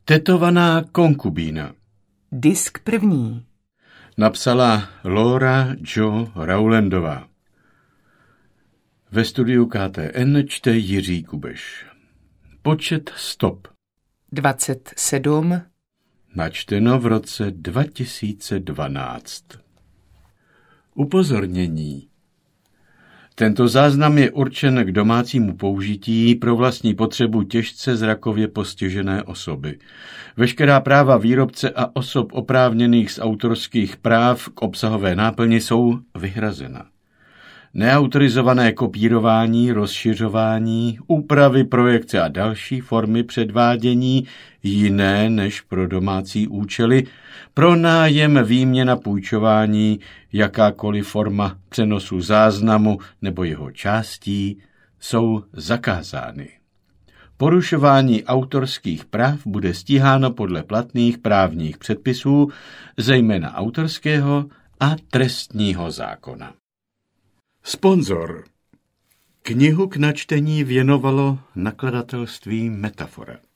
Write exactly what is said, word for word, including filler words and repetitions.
Tetovaná konkubína. Disk první. Napsala Laura Jo Rowlandová. Ve studiu K T N čte Jiří Kubeš. Počet stop. dvacet sedm. Načteno v roce dva tisíce dvanáct. Upozornění. Tento záznam je určen k domácímu použití pro vlastní potřebu těžce zrakově postižené osoby. Veškerá práva výrobce a osob oprávněných z autorských práv k obsahové náplni jsou vyhrazena. Neautorizované kopírování, rozšiřování, úpravy, projekce a další formy předvádění jiné než pro domácí účely, pronájem, výměna, půjčování, jakákoliv forma přenosu záznamu nebo jeho částí jsou zakázány. Porušování autorských práv bude stíháno podle platných právních předpisů, zejména autorského a trestního zákona. Sponzor. Knihu k načtení věnovalo nakladatelství Metafora.